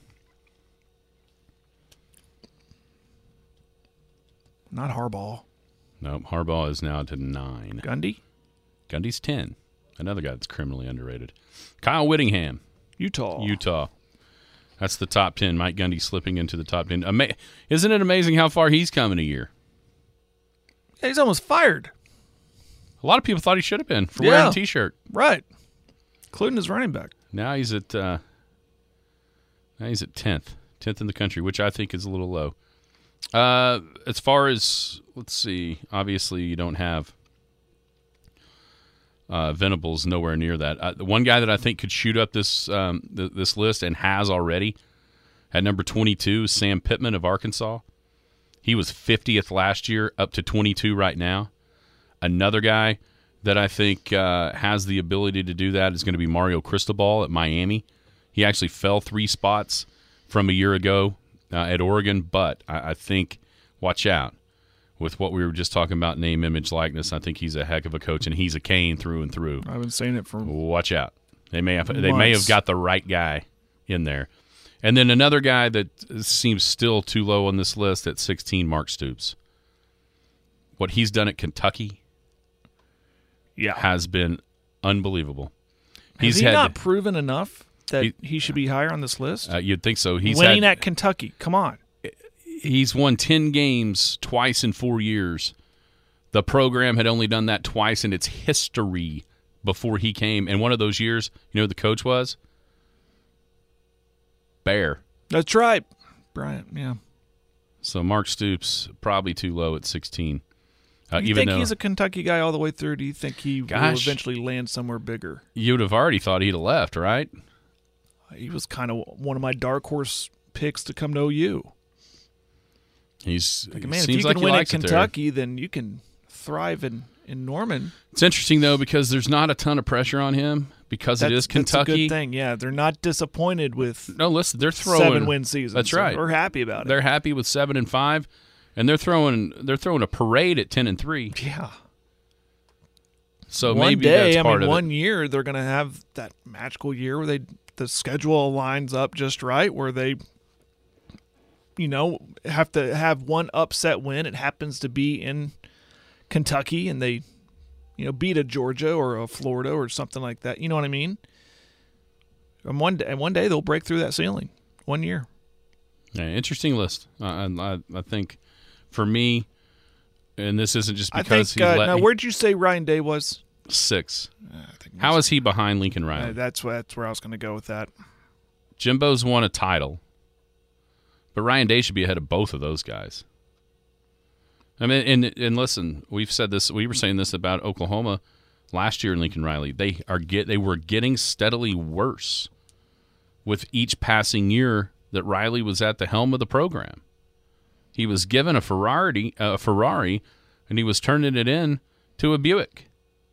Not Harbaugh. No, Harbaugh is now to nine. Gundy? Gundy's ten. Another guy that's criminally underrated. Kyle Whittingham. Utah. Utah. That's the top ten. Mike Gundy slipping into the top ten. Ama- Isn't it amazing how far he's come in a year? Yeah, he's almost fired. A lot of people thought he should have been for Yeah. wearing a T-shirt. Right. Including his running back. Now he's at uh, now he's at tenth. tenth in the country, which I think is a little low. Uh, as far as, let's see, obviously you don't have uh, Venables nowhere near that. Uh, the one guy that I think could shoot up this um, th- this list and has already at number twenty-two is Sam Pittman of Arkansas. He was fiftieth last year, up to twenty-two right now. Another guy that I think uh, has the ability to do that is going to be Mario Cristobal at Miami. He actually fell three spots from a year ago uh, at Oregon, but I, I think, watch out, with what we were just talking about, name, image, likeness, I think he's a heck of a coach, and he's a Cane through and through. I've been saying it for Watch out. They may have, months. they may have got the right guy in there. And then another guy that seems still too low on this list at sixteen, Mark Stoops. What he's done at Kentucky yeah. has been unbelievable. Has He's he had, not proven enough that He- he, should be higher on this list? uh, you'd think so. He's Winning had, at Kentucky. Come on. He's won ten games twice in four years. The program had only done that twice in its history before he came. And one of those years, you know who the coach was? Bear. That's right. Bryant, yeah. So Mark Stoops, probably too low at sixteen. Uh, Do you even think though he's a Kentucky guy all the way through? Or do you think he will Gosh. eventually land somewhere bigger? you would have already thought he'd have left, right? He was kind of one of my dark horse picks to come to O U. He's Like, he man, if seems you like can he win at likes it there. Kentucky, then you can thrive in, in Norman. It's interesting though because there's not a ton of pressure on him because That's, it is Kentucky. That's a good thing. Yeah, they're not disappointed with No, listen, they're throwing seven win seasons. That's right. We're happy about it. They're happy with seven and five, and they're throwing they're throwing a parade at ten and three. Yeah. So one maybe day, that's I part mean, of one it. year they're going to have that magical year where they the schedule lines up just right, where they, you know, have to have one upset win. It happens to be in Kentucky, and they, you know, beat a Georgia or a Florida or something like that. You know what I mean? And one day, and one day they'll break through that ceiling. One year. Yeah, interesting list. Uh, and I I think for me, and this isn't just I because think. he Uh, let now, me- where'd you say Ryan Day was? six. I think How is he behind Lincoln Riley? Uh, that's where, that's where I was going to go with that. Jimbo's won a title, but Ryan Day should be ahead of both of those guys. I mean, and and listen, we've said this. We were saying this about Oklahoma last year in Lincoln Riley. They are get they were getting steadily worse with each passing year that Riley was at the helm of the program. He was given a Ferrari, a Ferrari, and he was turning it in to a Buick.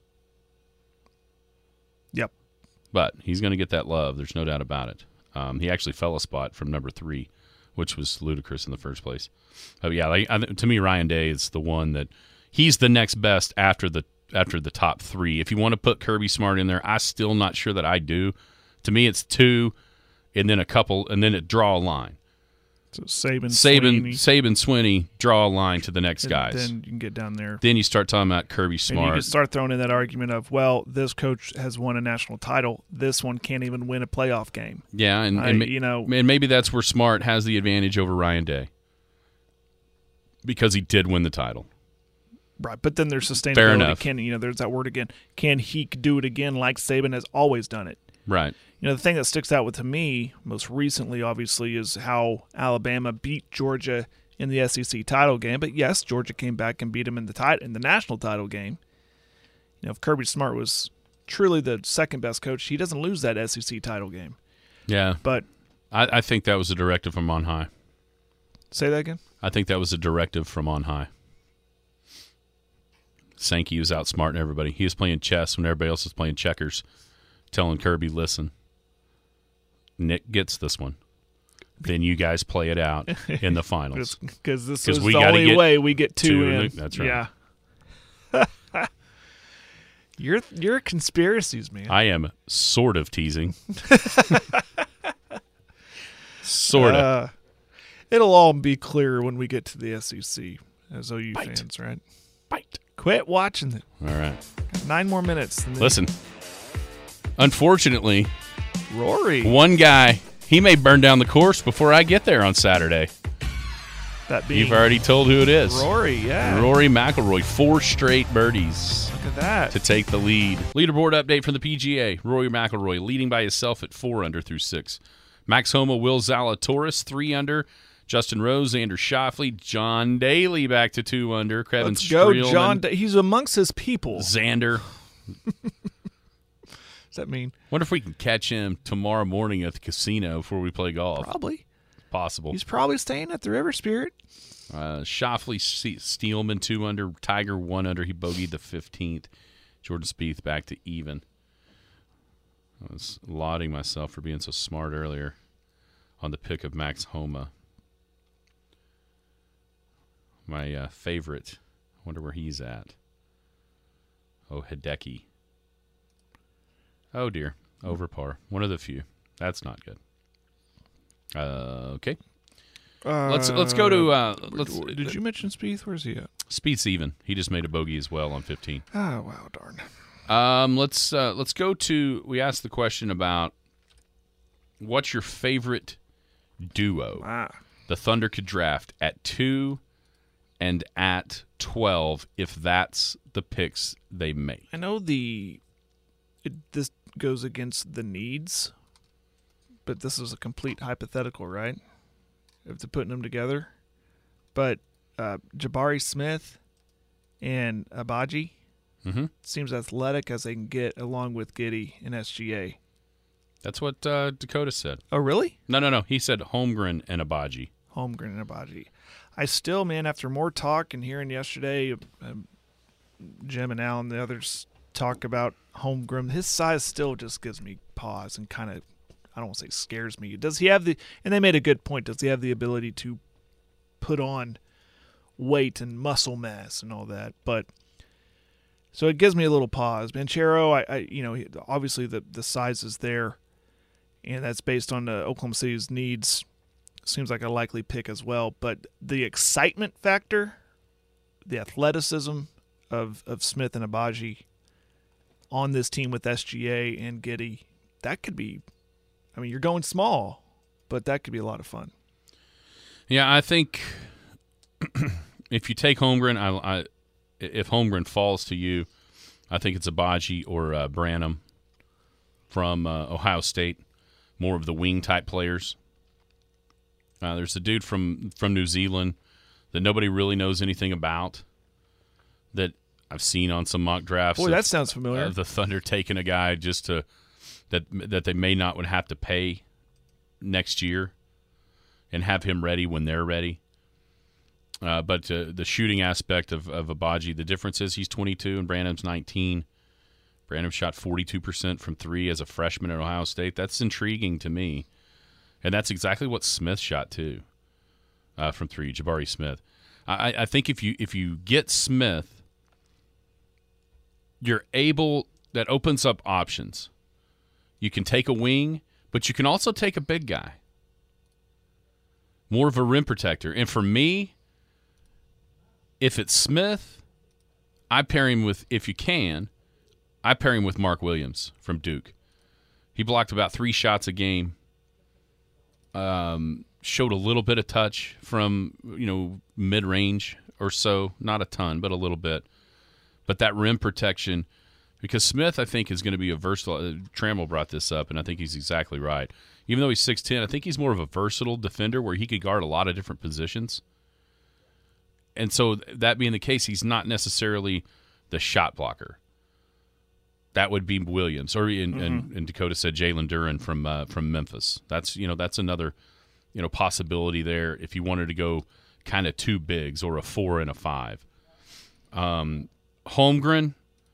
Yep. But he's going to get that love. There's no doubt about it. Um, he actually fell a spot from number three, which was ludicrous in the first place. But yeah, like, I, to me, Ryan Day is the one that he's the next best after the after the top three. If you want to put Kirby Smart in there, I'm still not sure that I do. To me, it's two, and then a couple, and then it draw a line. So Saban, Saban, Sweeney, Saban, Swinney, draw a line to the next and guys. Then you can get down there. Then you start talking about Kirby And you Smart. can start throwing in that argument of, well, this coach has won a national title. This one can't even win a playoff game. Yeah, and, I- and ma- you know- and maybe that's where Smart has the advantage over Ryan Day because he did win the title. Right, but then there's sustainability. Fair enough. Can you know? There's that word again. Can he do it again like Saban has always done it? Right. You know, the thing that sticks out with to me most recently, obviously, is how Alabama beat Georgia in the S E C title game. But yes, Georgia came back and beat them in the tit- in the national title game. You know, if Kirby Smart was truly the second best coach, he doesn't lose that S E C title game. Yeah, But I, I think that was a directive from on high. say that again. I think that was a directive from on high. Sankey was outsmarting everybody. He was playing chess when everybody else was playing checkers, telling Kirby, listen, Nick gets this one. Then you guys play it out in the finals. Because this 'Cause is we the gotta only get way we get two, two in. in the- that's right. Yeah. you're you're conspiracies, man. I am sort of teasing. sort of. Uh, it'll all be clear when we get to the S E C as O U Bite. fans, right? Bite. Quit watching it. All right. Nine more minutes. And then Listen, unfortunately, Rory. one guy, he may burn down the course before I get there on Saturday. That being You've already told who it is. Rory. Yeah. Rory McIlroy, four straight birdies Look at that. to take the lead. Leaderboard update from the P G A. Rory McIlroy leading by himself at four under through six. Max Homa, Will Zalatoris, three under. Justin Rose, Xander Schauffele, John Daly back to two under. Kevin Let's go, Streelman, John. Da- He's amongst his people. Does Xander. that mean Wonder if we can catch him tomorrow morning at the casino before we play golf. probably? Possible. He's probably staying at the River Spirit. Uh, Schauffele, Se- Steelman, two under. Tiger, one under. He bogeyed the fifteenth. Jordan Spieth back to even. I was lauding myself for being so smart earlier on the pick of Max Homa. My uh, favorite. I wonder where he's at. Oh, Hideki. Oh, dear. Over par. One of the few. That's not good. Uh, okay. Let's let's go to uh, let's. Did you mention Spieth? Where's he at? Spieth's even. He just made a bogey as well on fifteen. Oh, wow, darn. Um, let's uh, let's go to. We asked the question about what's your favorite duo. Ah. The Thunder could draft at two and at twelve if that's the picks they make. I know the it, this goes against the needs, but this is a complete hypothetical, right? If they're putting them together. But uh, Jabari Smith and Abaji. Mm-hmm. Seems athletic as they can get, along with Giddy and S G A. That's what uh, Dakota said. Oh, really? No, no, no. He said Holmgren and Abaji. Holmgren and Abaji. I still, man, after more talk and hearing yesterday, um, Jim and Al and the others talk about Holmgren, his size still just gives me pause and kind of, I don't want to say scares me. Does he have the, and they made a good point, does he have the ability to put on weight and muscle mass and all that? But, so it gives me a little pause. Banchero, I, I you know, obviously the, the size is there, and that's based on the Oklahoma City's needs. Seems like a likely pick as well. But the excitement factor, the athleticism of, of Smith and Abaji on this team with S G A and Giddy, that could be, I mean, you're going small, but that could be a lot of fun. Yeah, I think if you take Holmgren, I, I if Holmgren falls to you, I think it's Abaji or uh, Branham from uh, Ohio State, more of the wing-type players. Uh, there's a dude from, from New Zealand that nobody really knows anything about that I've seen on some mock drafts. Boy, of, that sounds familiar. Uh, the Thunder taking a guy just to that that they may not would have to pay next year and have him ready when they're ready. Uh, but uh, the shooting aspect of, of Abaji, the difference is he's twenty-two and Branham's nineteen. Branham shot forty-two percent from three as a freshman at Ohio State. That's intriguing to me. And that's exactly what Smith shot too, uh, from three, Jabari Smith. I, I think if you if you get Smith, you're able, that opens up options. You can take a wing, but you can also take a big guy. More of a rim protector. And for me, if it's Smith, I pair him with, if you can, I pair him with Mark Williams from Duke. He blocked about three shots a game. Um, showed a little bit of touch from, you know, mid-range or so. Not a ton, but a little bit. But that rim protection, because Smith, I think, is going to be a versatile. Uh, Trammell brought this up, and I think he's exactly right. Even though he's six ten, I think he's more of a versatile defender where he could guard a lot of different positions. And so that being the case, he's not necessarily the shot blocker. That would be Williams, or in, mm-hmm. and, and Dakota said Jalen Duren from uh, from Memphis. That's you know that's another you know possibility there if you wanted to go kind of two bigs or a four and a five. Um, Holmgren,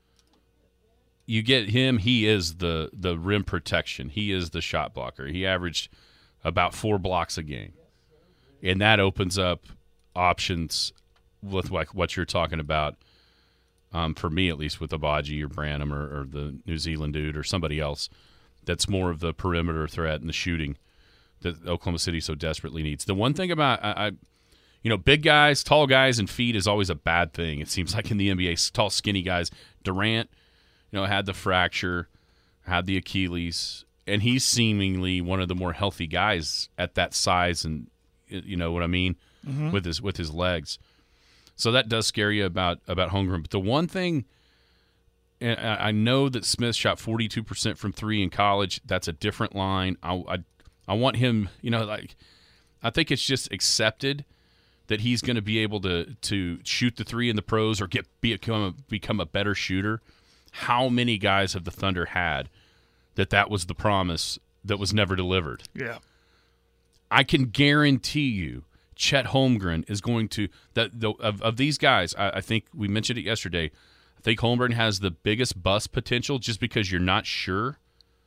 you get him. He is the the rim protection. He is the shot blocker. He averaged about four blocks a game, and that opens up options with like what you're talking about. Um, for me, at least, with Abaji or Branham or, or the New Zealand dude or somebody else that's more of the perimeter threat and the shooting that Oklahoma City so desperately needs. The one thing about, I, I, you know, big guys, tall guys, and feet is always a bad thing. It seems like in the N B A, tall, skinny guys. Durant, you know, had the fracture, had the Achilles, and he's seemingly one of the more healthy guys at that size and, you know what I mean, mm-hmm. with his with his legs. So that does scare you about, about Holmgren. But the one thing, and I know that Smith shot forty-two percent from three in college. That's a different line. I, I, I want him, you know, like I think it's just accepted that he's going to be able to to shoot the three in the pros or get become a, become a better shooter. How many guys have the Thunder had that that was the promise that was never delivered? Yeah. I can guarantee you Chet Holmgren is going to that the, of of these guys. I, I think we mentioned it yesterday. I think Holmgren has the biggest bust potential, just because you're not sure.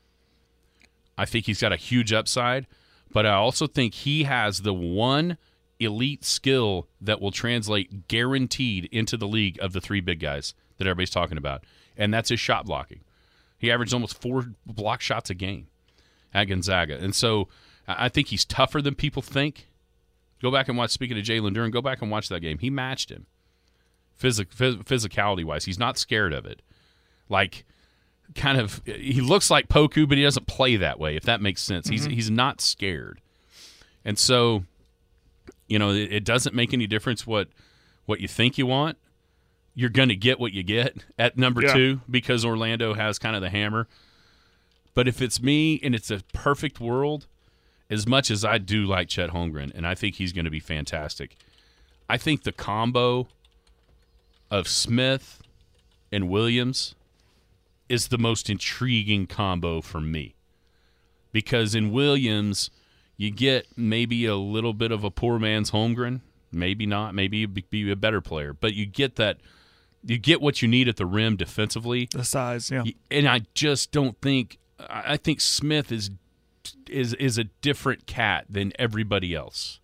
I think he's got a huge upside, but I also think he has the one elite skill that will translate guaranteed into the league of the three big guys that everybody's talking about, and that's his shot blocking. He averaged almost four block shots a game at Gonzaga, and so I think he's tougher than people think. Go back and watch, speaking of Jalen Duren, go back and watch that game. He matched him Physic, phys- physicality-wise. He's not scared of it. Like, kind of, he looks like Poku, but he doesn't play that way, if that makes sense. Mm-hmm. He's he's not scared. And so, you know, it, it doesn't make any difference what, what you think you want. You're going to get what you get at number yeah. two because Orlando has kind of the hammer. But if it's me and it's a perfect world, as much as I do like Chet Holmgren, and I think he's going to be fantastic, I think the combo of Smith and Williams is the most intriguing combo for me. Because in Williams, you get maybe a little bit of a poor man's Holmgren. Maybe not. Maybe you'd be a better player. But you get that. You get what you need at the rim defensively. The size, yeah. And I just don't think – I think Smith is is is a different cat than everybody else.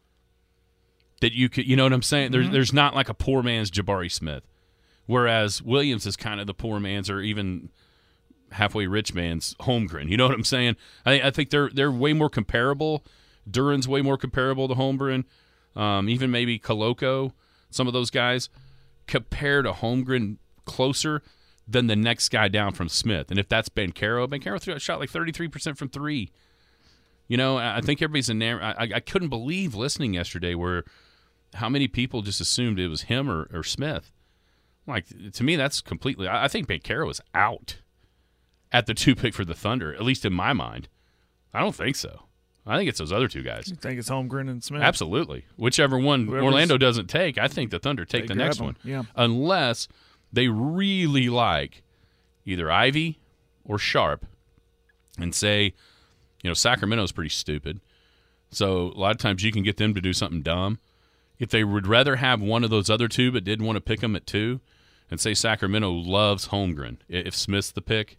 That you could – you know what I'm saying? Mm-hmm. There's, there's not like a poor man's Jabari Smith. Whereas Williams is kind of the poor man's or even – halfway rich man's Holmgren. You know what I'm saying? I, I think they're they're way more comparable. Duran's way more comparable to Holmgren. Um, even maybe Koloko, some of those guys, compare to Holmgren closer than the next guy down from Smith. And if that's Banchero, Banchero threw, shot like thirty-three percent from three. You know, I think everybody's enamored. I, I couldn't believe listening yesterday where how many people just assumed it was him or, or Smith. Like, to me, that's completely – I think Banchero is out at the two pick for the Thunder, at least in my mind. I don't think so. I think it's those other two guys. You think it's Holmgren and Smith? Absolutely. Whichever one Whoever's, Orlando doesn't take, I think the Thunder take the next them. one. Yeah. Unless they really like either Ivy or Sharp and say, you know, Sacramento's pretty stupid. So a lot of times you can get them to do something dumb. If they would rather have one of those other two but didn't want to pick them at two, and say Sacramento loves Holmgren, if Smith's the pick,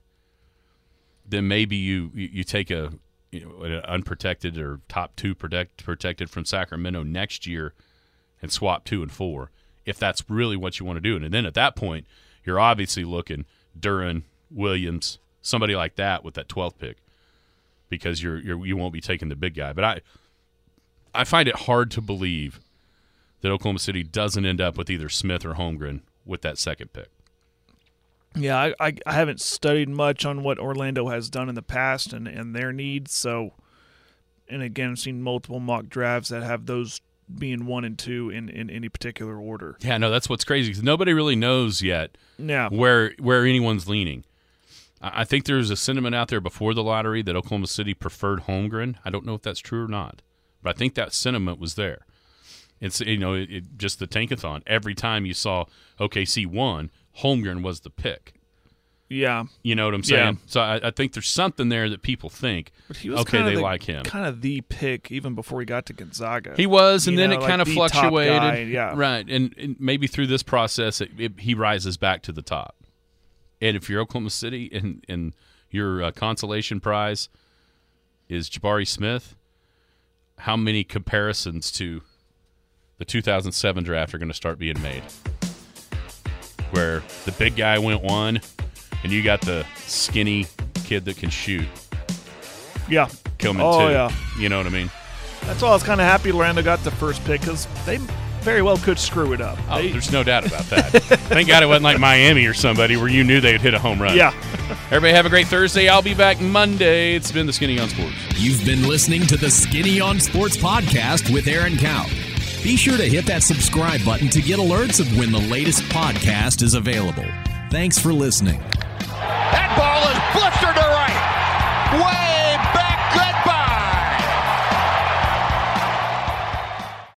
then maybe you, you take a you know an unprotected or top two protect, protected from Sacramento next year and swap two and four, if that's really what you want to do. And then at that point, you're obviously looking Duran, Williams, somebody like that with that twelfth pick, because you're, you're you won't be taking the big guy. But I I find it hard to believe that Oklahoma City doesn't end up with either Smith or Holmgren with that second pick. Yeah, I, I, I haven't studied much on what Orlando has done in the past and, and their needs. So, and again, I've seen multiple mock drafts that have those being one and two in, in any particular order. Yeah, no, that's what's crazy, because nobody really knows yet yeah. where where anyone's leaning. I think there's a sentiment out there before the lottery that Oklahoma City preferred Holmgren. I don't know if that's true or not, but I think that sentiment was there. It's you know it, it, just the tankathon. Every time you saw O K C won, Holmgren was the pick. Yeah. You know what I'm saying? Yeah. So I, I think there's something there that people think, but he was okay, kind of they the, like him. Kind of the pick even before he got to Gonzaga. He was, and you then know, it like kind of the top fluctuated. guy, yeah. Right, and, and maybe through this process, it, it, he rises back to the top. And if you're Oklahoma City and, and your uh, consolation prize is Jabari Smith, how many comparisons to the two thousand seven draft are going to start being made? Where the big guy went one, and you got the skinny kid that can shoot. Yeah. Coming oh, two. yeah. You know what I mean? That's why I was kind of happy Orlando got the first pick, because they very well could screw it up. Oh, they, there's no doubt about that. Thank God it wasn't like Miami or somebody where you knew they'd hit a home run. Yeah. Everybody have a great Thursday. I'll be back Monday. It's been the Skinny on Sports. You've been listening to the Skinny on Sports podcast with Aaron Cow. Be sure to hit that subscribe button to get alerts of when the latest podcast is available. Thanks for listening. That ball is blistered